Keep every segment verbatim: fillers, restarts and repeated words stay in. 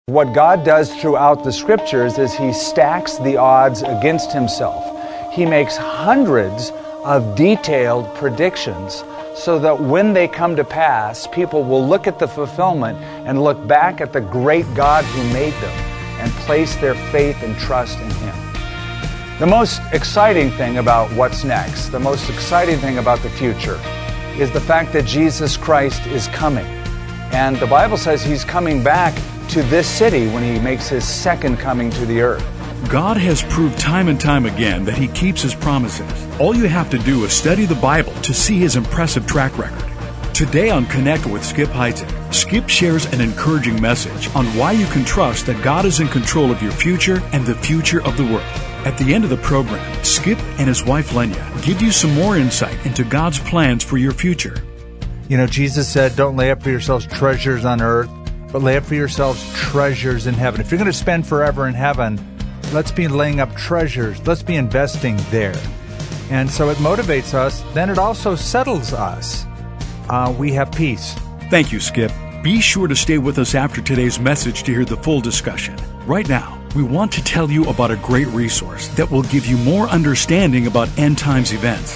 What God does throughout the scriptures is he stacks the odds against himself. He makes hundreds of detailed predictions so that when they come to pass, people will look at the fulfillment and look back at the great God who made them and place their faith and trust in him. The most exciting thing about what's next, the most exciting thing about the future, is the fact that Jesus Christ is coming. And the Bible says he's coming back to this city when he makes his second coming to the earth. God has proved time and time again that he keeps his promises. All you have to do is study the Bible to see his impressive track record. Today on Connect with Skip Heitzig, Skip shares an encouraging message on why you can trust that God is in control of your future and the future of the world. At the end of the program, Skip and his wife Lenya give you some more insight into God's plans for your future. You know, Jesus said, don't lay up for yourselves treasures on earth, but lay up for yourselves treasures in heaven. If you're going to spend forever in heaven, let's be laying up treasures. Let's be investing there. And so it motivates us. Then it also settles us. Uh, we have peace. Thank you, Skip. Be sure to stay with us after today's message to hear the full discussion. Right now, we want to tell you about a great resource that will give you more understanding about end times events.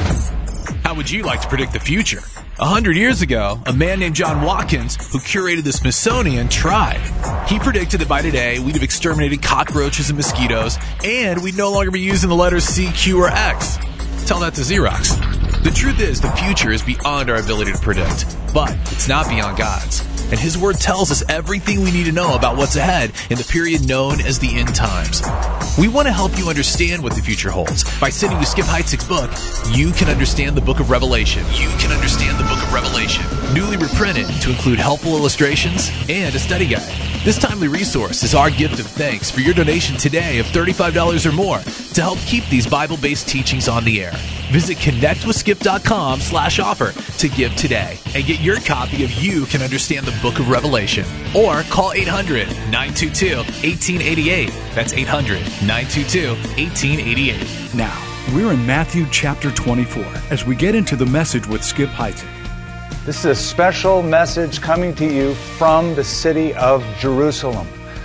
How would you like to predict the future? A hundred years ago, a man named John Watkins, who curated the Smithsonian, tried. He predicted that by today, we'd have exterminated cockroaches and mosquitoes, and we'd no longer be using the letters C, Q, or X. Tell that to Xerox. The truth is, the future is beyond our ability to predict, but it's not beyond God's. And his word tells us everything we need to know about what's ahead in the period known as the end times. We want to help you understand what the future holds by sending you Skip Heitzig's book, You Can Understand the Book of Revelation. You Can Understand the Book of Revelation. Newly reprinted to include helpful illustrations and a study guide. This timely resource is our gift of thanks for your donation today of thirty-five dollars or more to help keep these Bible-based teachings on the air. Visit connectwithskip.com slash offer to give today and get your copy of You Can Understand the Book of Revelation. Or call eight hundred, nine two two, one eight eight eight. That's eight hundred, nine two two, one eight eight eight. Now, we're in Matthew chapter twenty-four as we get into the message with Skip Heitzig. This is a special message coming to you from the city of Jerusalem.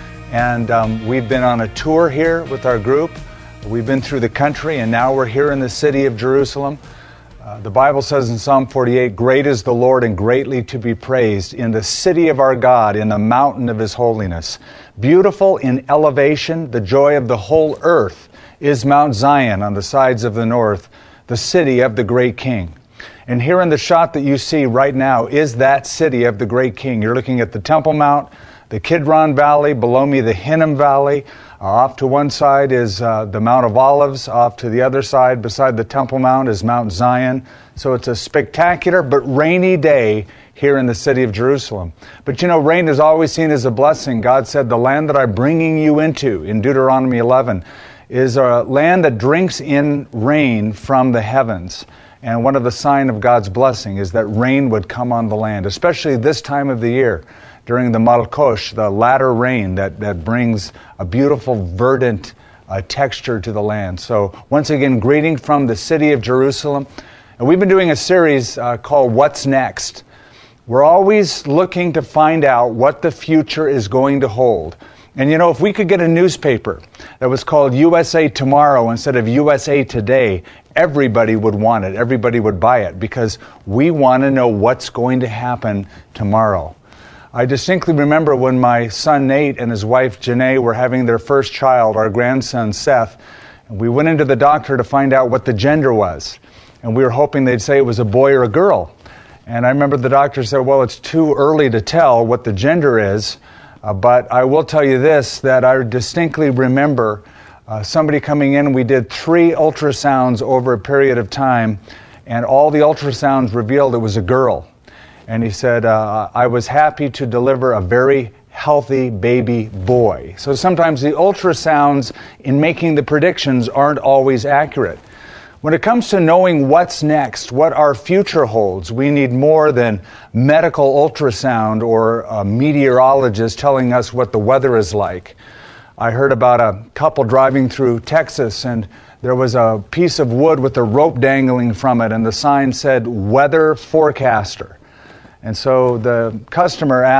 And um, we've been on a tour here with our group. We've been through the country, and now we're here in the city of Jerusalem. Uh, the Bible says in Psalm forty-eight, great is the Lord and greatly to be praised in the city of our God, in the mountain of his holiness. Beautiful in elevation, the joy of the whole earth is Mount Zion on the sides of the north, the city of the great King. And here in the shot that you see right now is that city of the great King. You're looking at the Temple Mount, the Kidron Valley, below me the Hinnom Valley. Uh, off to one side is uh, the Mount of Olives. Off to the other side, beside the Temple Mount, is Mount Zion. So it's a spectacular but rainy day here in the city of Jerusalem. But you know, rain is always seen as a blessing. God said, the land that I'm bringing you into, in Deuteronomy eleven, is a land that drinks in rain from the heavens. And one of the signs of God's blessing is that rain would come on the land, especially this time of the year, during the Malkosh, the latter rain that, that brings a beautiful verdant uh, texture to the land. So once again, greeting from the city of Jerusalem. And we've been doing a series uh, called What's Next? We're always looking to find out what the future is going to hold. And you know, if we could get a newspaper that was called U S A Tomorrow instead of U S A Today, everybody would want it. Everybody would buy it because we want to know what's going to happen tomorrow. I distinctly remember when my son Nate and his wife Janae were having their first child, our grandson Seth, and we went into the doctor to find out what the gender was. And we were hoping they'd say it was a boy or a girl. And I remember the doctor said, well, it's too early to tell what the gender is. Uh, but I will tell you this, that I distinctly remember uh, somebody coming in. We did three ultrasounds over a period of time, and all the ultrasounds revealed it was a girl. And he said, uh, I was happy to deliver a very healthy baby boy. So sometimes the ultrasounds in making the predictions aren't always accurate. When it comes to knowing what's next, what our future holds, we need more than medical ultrasound or a meteorologist telling us what the weather is like. I heard about a couple driving through Texas, and there was a piece of wood with a rope dangling from it, and the sign said, weather forecaster. And so the customer asked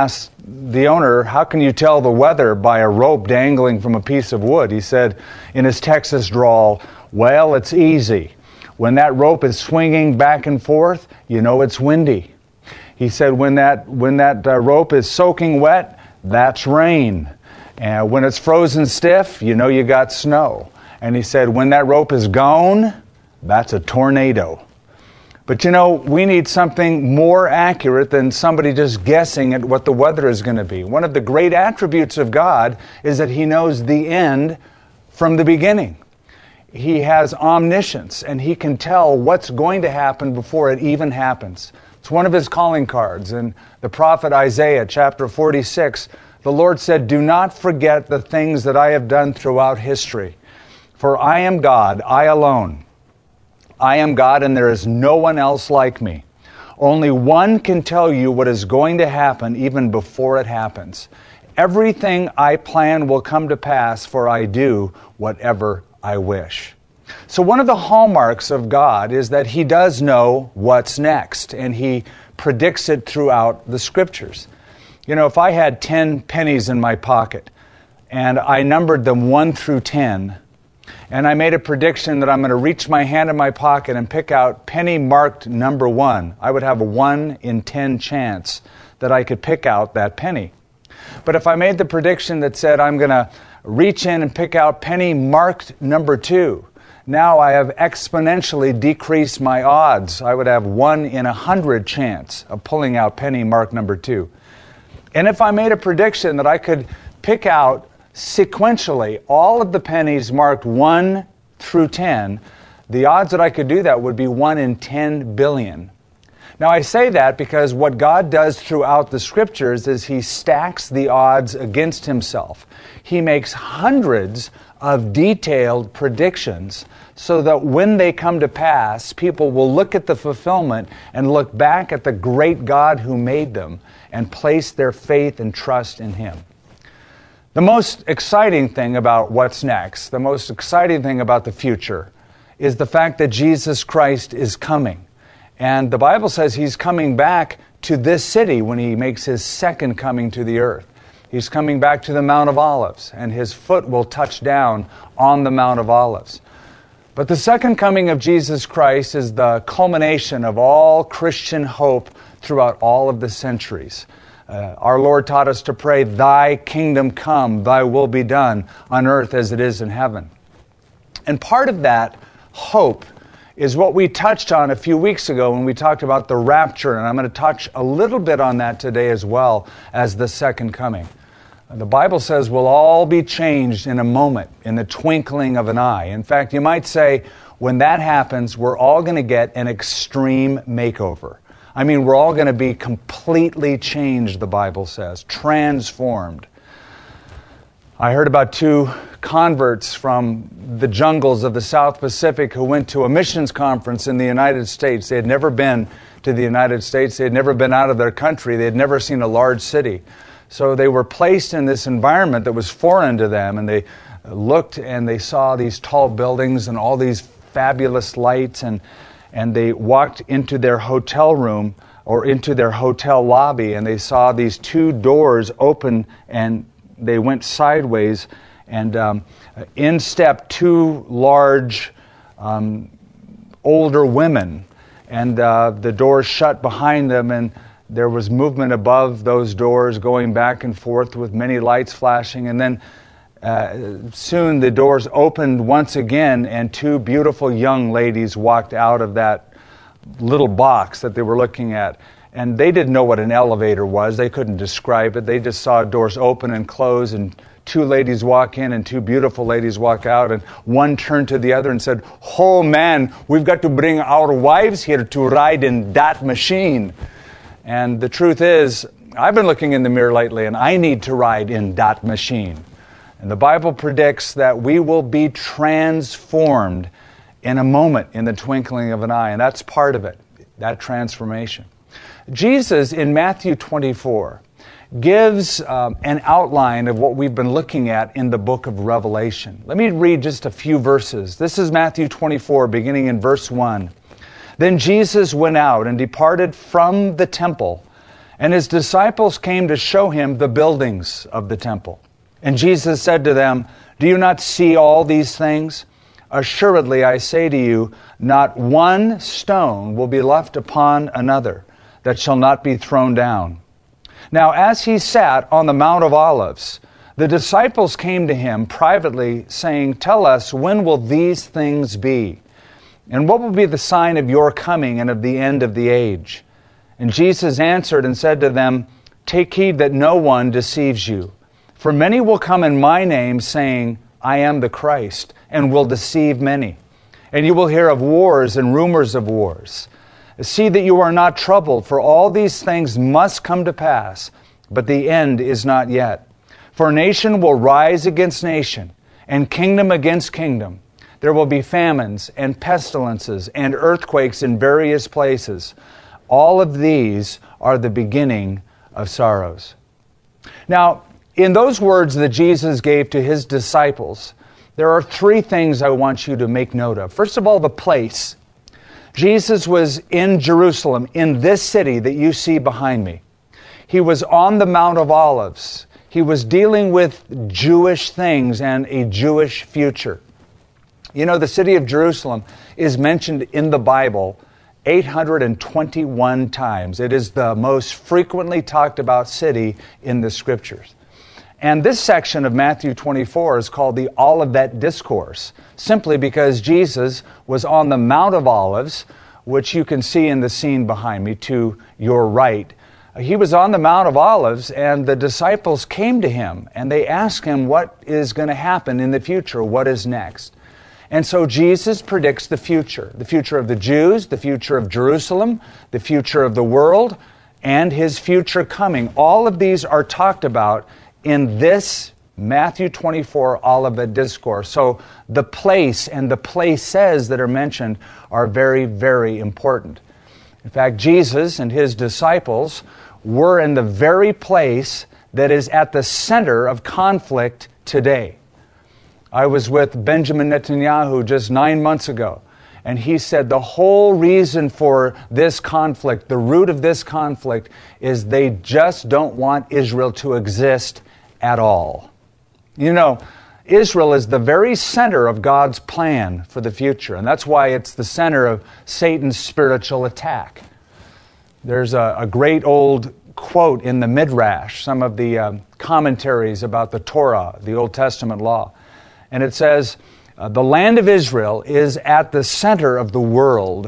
the owner, how can you tell the weather by a rope dangling from a piece of wood? He said in his Texas drawl, well, it's easy. When that rope is swinging back and forth, you know it's windy. He said when that, when that uh, rope is soaking wet, that's rain. And when it's frozen stiff, you know you got snow. And he said when that rope is gone, that's a tornado. But you know, we need something more accurate than somebody just guessing at what the weather is going to be. One of the great attributes of God is that He knows the end from the beginning. He has omniscience, and He can tell what's going to happen before it even happens. It's one of His calling cards. In the prophet Isaiah, chapter forty-six, the Lord said, do not forget the things that I have done throughout history. For I am God, I alone. I am God, and there is no one else like me. Only one can tell you what is going to happen even before it happens. Everything I plan will come to pass, for I do whatever I wish. So one of the hallmarks of God is that He does know what's next, and He predicts it throughout the Scriptures. You know, if I had ten pennies in my pocket, and I numbered them one through ten, and I made a prediction that I'm going to reach my hand in my pocket and pick out penny marked number one, I would have a one in ten chance that I could pick out that penny. But if I made the prediction that said I'm going to reach in and pick out penny marked number two, now I have exponentially decreased my odds. I would have one in a hundred chance of pulling out penny marked number two. And if I made a prediction that I could pick out sequentially all of the pennies marked one through ten, the odds that I could do that would be one in ten billion. Now I say that because what God does throughout the Scriptures is He stacks the odds against Himself. He makes hundreds of detailed predictions so that when they come to pass, people will look at the fulfillment and look back at the great God who made them and place their faith and trust in Him. The most exciting thing about what's next, the most exciting thing about the future, is the fact that Jesus Christ is coming. And the Bible says He's coming back to this city when He makes His second coming to the earth. He's coming back to the Mount of Olives, and His foot will touch down on the Mount of Olives. But the second coming of Jesus Christ is the culmination of all Christian hope throughout all of the centuries. Uh, our Lord taught us to pray, Thy kingdom come, Thy will be done on earth as it is in heaven. And part of that hope is what we touched on a few weeks ago when we talked about the rapture, and I'm going to touch a little bit on that today as well as the second coming. The Bible says we'll all be changed in a moment, in the twinkling of an eye. In fact, you might say when that happens, we're all going to get an extreme makeover. I mean, we're all going to be completely changed, the Bible says, transformed. I heard about two converts from the jungles of the South Pacific who went to a missions conference in the United States. They had never been to the United States. They had never been out of their country. They had never seen a large city. So they were placed in this environment that was foreign to them, and they looked and they saw these tall buildings and all these fabulous lights, and and they walked into their hotel room or into their hotel lobby, and they saw these two doors open, and they went sideways, and um, in stepped two large um, older women, and uh, the doors shut behind them, and there was movement above those doors going back and forth with many lights flashing, and then Uh, soon the doors opened once again, and two beautiful young ladies walked out of that little box that they were looking at. And they didn't know what an elevator was. They couldn't describe it. They just saw doors open and close, and two ladies walk in and two beautiful ladies walk out. And one turned to the other and said, "Oh man, we've got to bring our wives here to ride in that machine." And the truth is, I've been looking in the mirror lately, and I need to ride in that machine. And the Bible predicts that we will be transformed in a moment, in the twinkling of an eye. And that's part of it, that transformation. Jesus, in Matthew twenty-four, gives um, an outline of what we've been looking at in the book of Revelation. Let me read just a few verses. This is Matthew twenty-four, beginning in verse one. Then Jesus went out and departed from the temple, And his disciples came to show him the buildings of the temple. And Jesus said to them, "Do you not see all these things? Assuredly, I say to you, not one stone will be left upon another that shall not be thrown down." Now, as he sat on the Mount of Olives, the disciples came to him privately, saying, "Tell us, when will these things be? And what will be the sign of your coming and of the end of the age?" And Jesus answered and said to them, "Take heed that no one deceives you. For many will come in my name, saying, 'I am the Christ,' and will deceive many. And you will hear of wars and rumors of wars. See that you are not troubled, for all these things must come to pass, but the end is not yet. For nation will rise against nation, and kingdom against kingdom. There will be famines and pestilences and earthquakes in various places. All of these are the beginning of sorrows." Now, in those words that Jesus gave to his disciples, there are three things I want you to make note of. First of all, the place. Jesus was in Jerusalem, in this city that you see behind me. He was on the Mount of Olives. He was dealing with Jewish things and a Jewish future. You know, the city of Jerusalem is mentioned in the Bible eight hundred twenty-one times. It is the most frequently talked about city in the Scriptures. And this section of Matthew twenty-four is called the Olivet Discourse, simply because Jesus was on the Mount of Olives, which you can see in the scene behind me to your right. He was on the Mount of Olives, and the disciples came to him, and they asked him what is going to happen in the future, what is next. And so Jesus predicts the future, the future of the Jews, the future of Jerusalem, the future of the world, and his future coming. All of these are talked about in this Matthew twenty-four Olivet Discourse. So the place and the places that are mentioned are very, very important. In fact, Jesus and his disciples were in the very place that is at the center of conflict today. I was with Benjamin Netanyahu just nine months ago, and he said the whole reason for this conflict, the root of this conflict, is they just don't want Israel to exist at all. You know, Israel is the very center of God's plan for the future, and that's why it's the center of Satan's spiritual attack. There's a, a great old quote in the Midrash, some of the um, commentaries about the Torah, the Old Testament law. And it says, uh, the land of Israel is at the center of the world,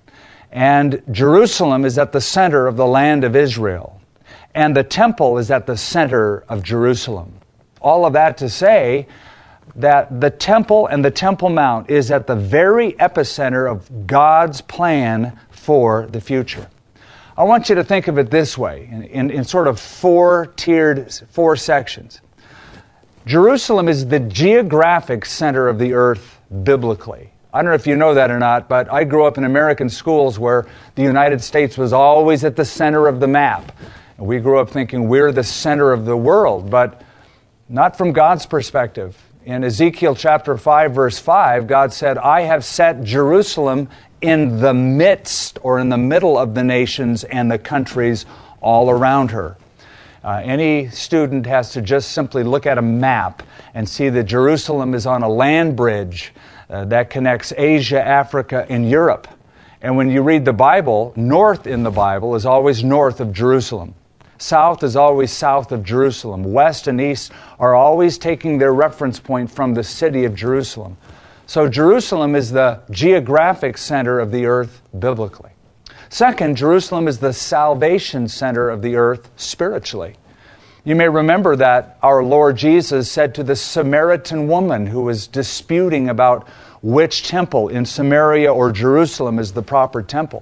and Jerusalem is at the center of the land of Israel, and the temple is at the center of Jerusalem. All of that to say that the temple and the Temple Mount is at the very epicenter of God's plan for the future. I want you to think of it this way, in, in, in sort of four-tiered, four sections. Jerusalem is the geographic center of the earth biblically. I don't know if you know that or not, but I grew up in American schools where the United States was always at the center of the map. And we grew up thinking we're the center of the world, but not from God's perspective. In Ezekiel chapter five, verse five, God said, "I have set Jerusalem in the midst," or in the middle of the nations and the countries all around her. Uh, any student has to just simply look at a map and see that Jerusalem is on a land bridge uh, that connects Asia, Africa, and Europe. And when you read the Bible, north in the Bible is always north of Jerusalem. South is always south of Jerusalem. West and east are always taking their reference point from the city of Jerusalem. So Jerusalem is the geographic center of the earth biblically. Second, Jerusalem is the salvation center of the earth spiritually. You may remember that our Lord Jesus said to the Samaritan woman who was disputing about which temple in Samaria or Jerusalem is the proper temple.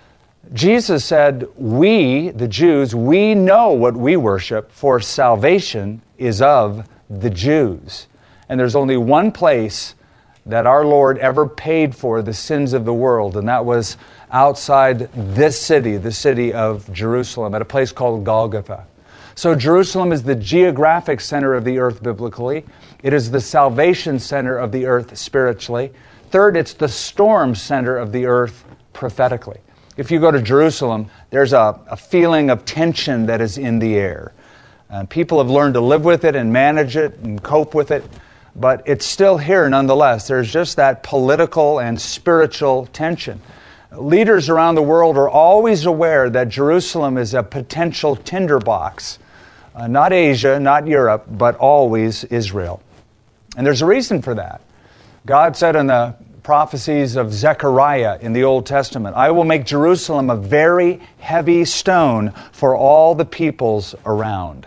Jesus said, "We, the Jews, we know what we worship, for salvation is of the Jews." And there's only one place that our Lord ever paid for the sins of the world, and that was outside this city, the city of Jerusalem, at a place called Golgotha. So Jerusalem is the geographic center of the earth biblically. It is the salvation center of the earth spiritually. Third, it's the storm center of the earth prophetically. If you go to Jerusalem, there's a, a feeling of tension that is in the air. Uh, people have learned to live with it and manage it and cope with it, but it's still here nonetheless. There's just that political and spiritual tension. Leaders around the world are always aware that Jerusalem is a potential tinderbox. Uh, not Asia, not Europe, but always Israel. And there's a reason for that. God said in the prophecies of Zechariah in the Old Testament, I will make Jerusalem a very heavy stone for all the peoples around.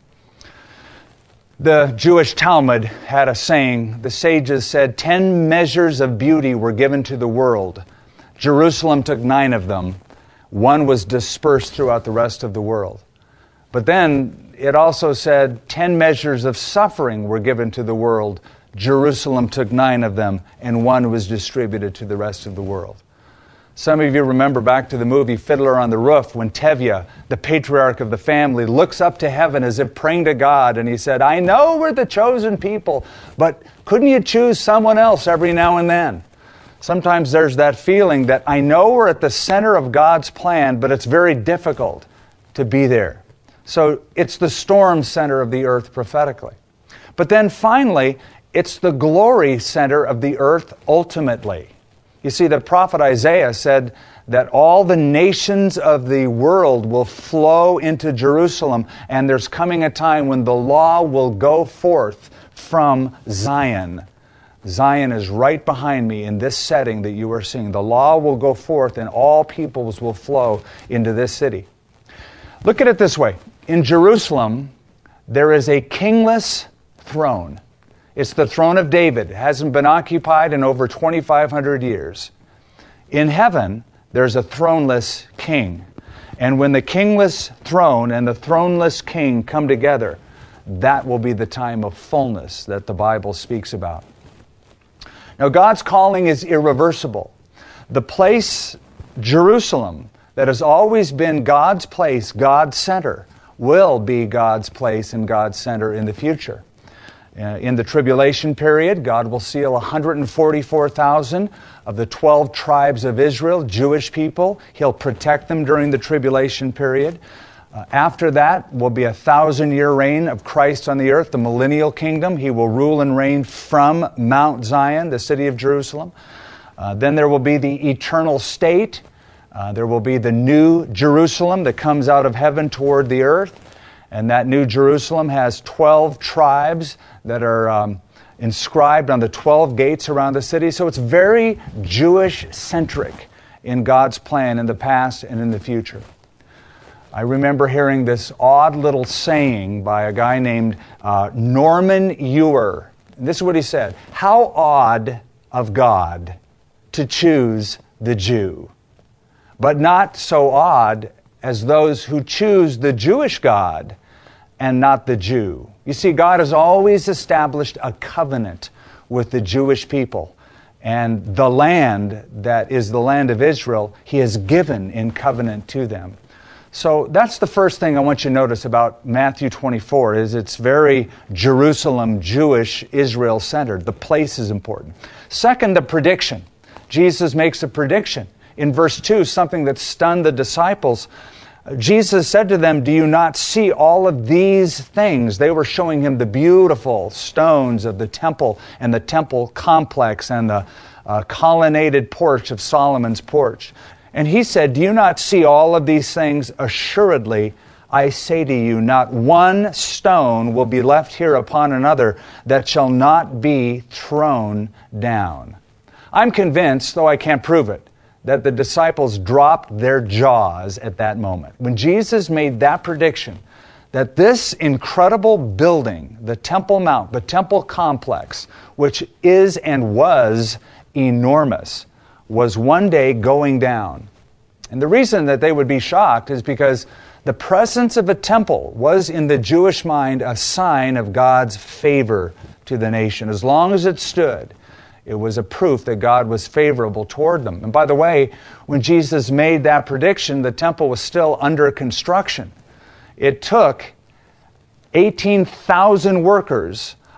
The Jewish Talmud had a saying. The sages said, ten measures of beauty were given to the world. Jerusalem took nine of them. One was dispersed throughout the rest of the world. But then it also said, ten measures of suffering were given to the world. Jerusalem took nine of them, and one was distributed to the rest of the world. Some of you remember back to the movie Fiddler on the Roof when Tevye, the patriarch of the family, looks up to heaven as if praying to God, and he said, I know we're the chosen people, but couldn't you choose someone else every now and then? Sometimes there's that feeling that I know we're at the center of God's plan, but it's very difficult to be there. So it's the storm center of the earth prophetically. But then finally, it's the glory center of the earth ultimately. You see, the prophet Isaiah said that all the nations of the world will flow into Jerusalem, and there's coming a time when the law will go forth from Zion. Zion is right behind me in this setting that you are seeing. The law will go forth, and all peoples will flow into this city. Look at it this way. In Jerusalem, there is a kingless throne. It's the throne of David. It hasn't been occupied in over twenty-five hundred years. In heaven, there's a throneless king. And when the kingless throne and the throneless king come together, that will be the time of fullness that the Bible speaks about. Now, God's calling is irreversible. The place, Jerusalem, that has always been God's place, God's center, will be God's place and God's center in the future. Uh, in the tribulation period, God will seal one hundred forty-four thousand of the twelve tribes of Israel, Jewish people. He'll protect them during the tribulation period. Uh, after that will be a thousand-year reign of Christ on the earth, the millennial kingdom. He will rule and reign from Mount Zion, the city of Jerusalem. Uh, then there will be the eternal state. Uh, there will be the new Jerusalem that comes out of heaven toward the earth. And that new Jerusalem has twelve tribes that are um, inscribed on the twelve gates around the city. So it's very Jewish-centric in God's plan in the past and in the future. I remember hearing this odd little saying by a guy named uh, Norman Ewer. And this is what he said. How odd of God to choose the Jew, but not so odd as those who choose the Jewish God and not the Jew. You see, God has always established a covenant with the Jewish people. And the land that is the land of Israel, He has given in covenant to them. So that's the first thing I want you to notice about Matthew twenty-four, is it's very Jerusalem, Jewish, Israel-centered. The place is important. Second, the prediction. Jesus makes a prediction. In verse two, something that stunned the disciples. Jesus said to them, do you not see all of these things? They were showing Him the beautiful stones of the temple and the temple complex and the uh, colonnaded porch of Solomon's porch. And He said, do you not see all of these things? Assuredly, I say to you, not one stone will be left here upon another that shall not be thrown down. I'm convinced, though I can't prove it, that the disciples dropped their jaws at that moment. When Jesus made that prediction, that this incredible building, the Temple Mount, the temple complex, which is and was enormous, was one day going down. And the reason that they would be shocked is because the presence of a temple was in the Jewish mind a sign of God's favor to the nation. As long as it stood, it was a proof that God was favorable toward them. And by the way, when Jesus made that prediction, the temple was still under construction. It took eighteen thousand workers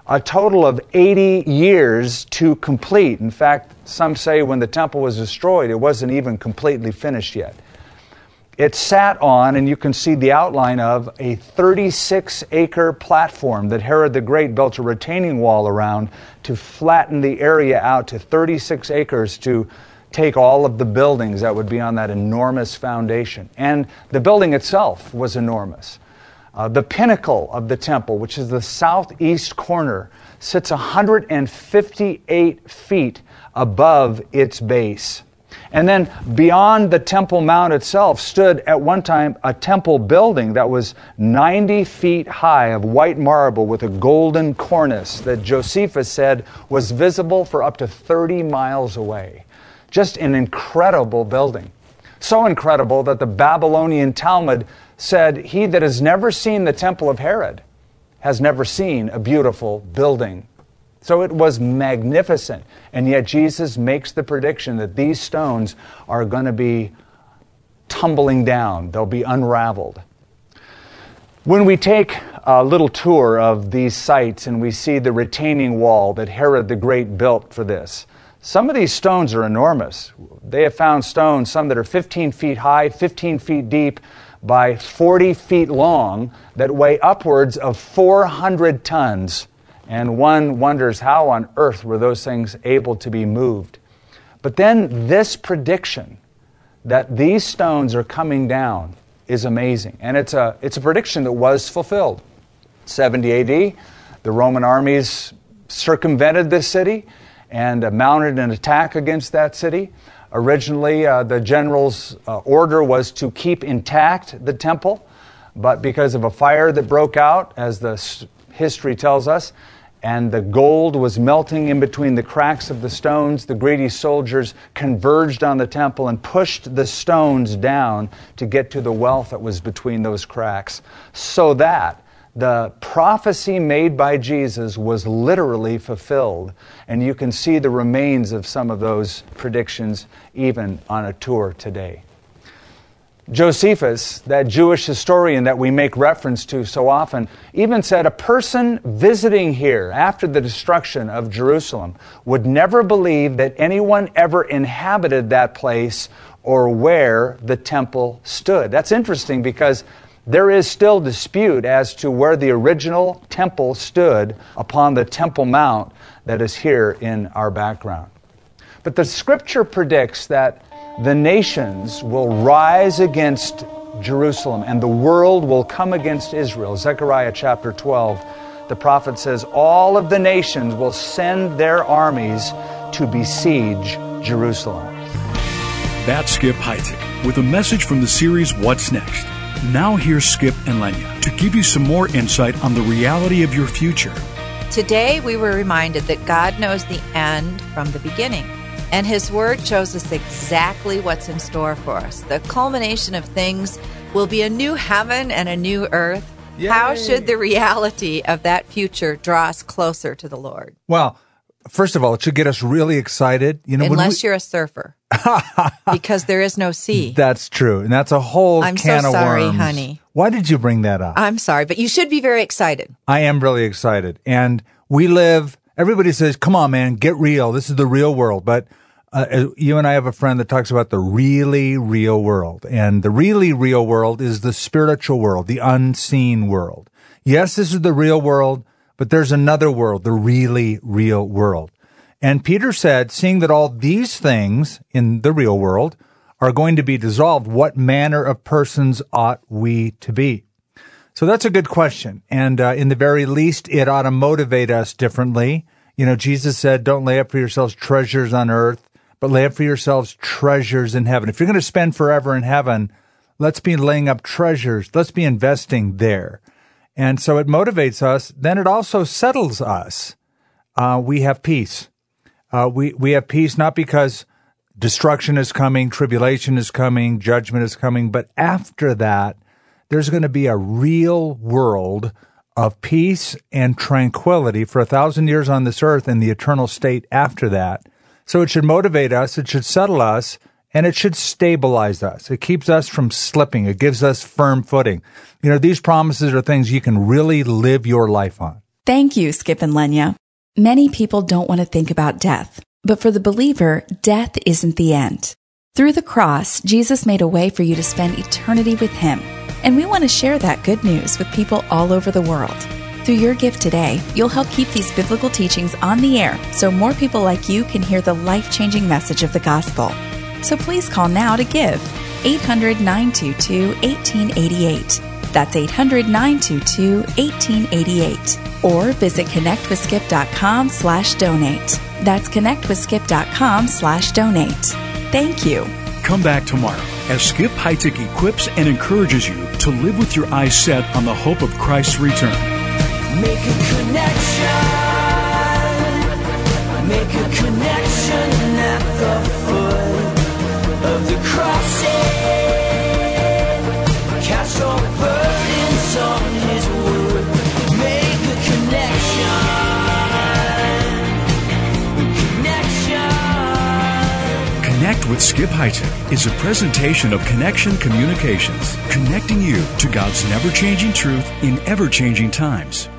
a total of eighty years to complete. In fact, some say when the temple was destroyed, it wasn't even completely finished yet. It sat on, and you can see the outline of, a thirty-six acre platform that Herod the Great built a retaining wall around to flatten the area out to thirty-six acres to take all of the buildings that would be on that enormous foundation. And the building itself was enormous. Uh, the pinnacle of the temple, which is the southeast corner, sits one hundred fifty-eight feet above its base. And then beyond the Temple Mount itself stood at one time a temple building that was ninety feet high of white marble with a golden cornice that Josephus said was visible for up to thirty miles away. Just an incredible building. So incredible that the Babylonian Talmud said, "He that has never seen the temple of Herod has never seen a beautiful building." So it was magnificent. And yet Jesus makes the prediction that these stones are going to be tumbling down. They'll be unraveled. When we take a little tour of these sites and we see the retaining wall that Herod the Great built for this, some of these stones are enormous. They have found stones, some that are fifteen feet high, fifteen feet deep, by forty feet long, that weigh upwards of four hundred tons. And one wonders how on earth were those things able to be moved. But then this prediction that these stones are coming down is amazing. And it's a, it's a prediction that was fulfilled. seventy A D, the Roman armies circumvented this city and uh, mounted an attack against that city. Originally, uh, the general's uh, order was to keep intact the temple, but because of a fire that broke out, as the s- history tells us, and the gold was melting in between the cracks of the stones, the greedy soldiers converged on the temple and pushed the stones down to get to the wealth that was between those cracks, so that the prophecy made by Jesus was literally fulfilled. And you can see the remains of some of those predictions even on a tour today. Josephus, that Jewish historian that we make reference to so often, even said a person visiting here after the destruction of Jerusalem would never believe that anyone ever inhabited that place or where the temple stood. That's interesting because there is still dispute as to where the original temple stood upon the Temple Mount that is here in our background. But the scripture predicts that the nations will rise against Jerusalem and the world will come against Israel. Zechariah chapter twelve, the prophet says, all of the nations will send their armies to besiege Jerusalem. That's Skip Heitzig with a message from the series What's Next? Now here's Skip and Lenya to give you some more insight on the reality of your future. Today we were reminded that God knows the end from the beginning. And His Word shows us exactly what's in store for us. The culmination of things will be a new heaven and a new earth. Yay. How should the reality of that future draw us closer to the Lord? Well, first of all, it should get us really excited. You know, Unless we... you're a surfer. Because there is no sea. That's true. And that's a whole I'm can so of sorry, worms. honey. Why did you bring that up? I'm sorry, but you should be very excited. I am really excited. And we live, everybody says, come on, man, get real. This is the real world. But Uh, you and I have a friend that talks about the really real world. And the really real world is the spiritual world, the unseen world. Yes, this is the real world, but there's another world, the really real world. And Peter said, seeing that all these things in the real world are going to be dissolved, what manner of persons ought we to be? So that's a good question. And uh, in the very least, it ought to motivate us differently. You know, Jesus said, don't lay up for yourselves treasures on earth, but lay up for yourselves treasures in heaven. If you're going to spend forever in heaven, let's be laying up treasures. Let's be investing there. And so it motivates us. Then it also settles us. Uh, we have peace. Uh, we, we have peace not because destruction is coming, tribulation is coming, judgment is coming, but after that, there's going to be a real world of peace and tranquility for a thousand years on this earth and the eternal state after that. So it should motivate us, it should settle us, and it should stabilize us. It keeps us from slipping. It gives us firm footing. You know, these promises are things you can really live your life on. Thank you, Skip and Lenya. Many people don't want to think about death, but for the believer, death isn't the end. Through the cross, Jesus made a way for you to spend eternity with Him, and we want to share that good news with people all over the world. Through your gift today, you'll help keep these biblical teachings on the air so more people like you can hear the life-changing message of the gospel. So please call now to give. eight hundred, nine two two, one eight eight eight. That's eight hundred, nine two two, one eight eight eight. Or visit connectwithskip.com slash donate. That's connectwithskip.com slash donate. Thank you. Come back tomorrow as Skip Heitzig equips and encourages you to live with your eyes set on the hope of Christ's return. Make a connection. Make a connection at the foot of the cross. Cast all burdens on His wood. Make a connection. Connection. Connect with Skip Heitzig is a presentation of Connection Communications, connecting you to God's never-changing truth in ever-changing times.